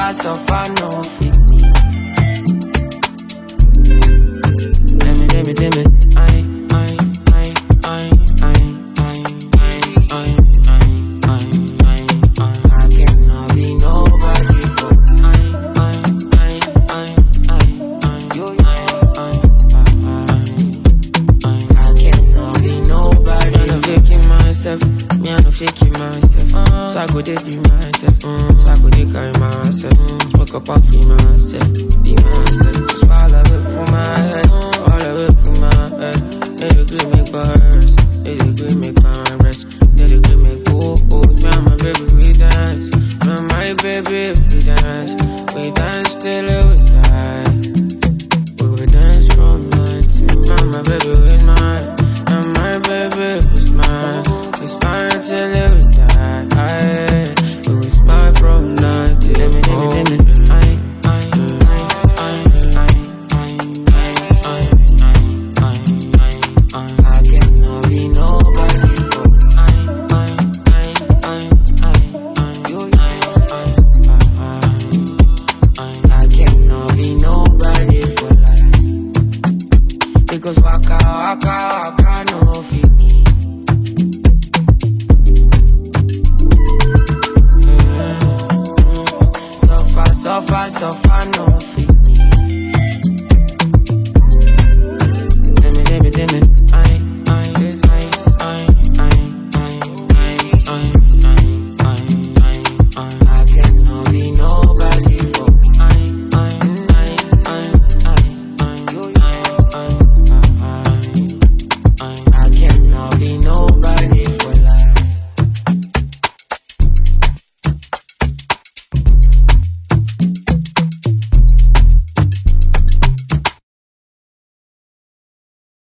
suffer, no fit me. Tell me, I cannot be nobody for I cannot be nobody. I'm not faking myself, me I'm not faking myself. So I go dey be myself, so I go dey carry myself. Wake up and free myself, be myself. Just all of it for my head, all of it for my head. They agree make bars, they agree make my rest. They agree make go-go's, me and my baby we dance. Me and my baby we dance till we die. We will dance from night till me and my baby with mine. And my baby was mine. We smile till we die. We will smile from night till I cannot be nobody for I cannot be nobody for life. Because waka no fit me. Suffer no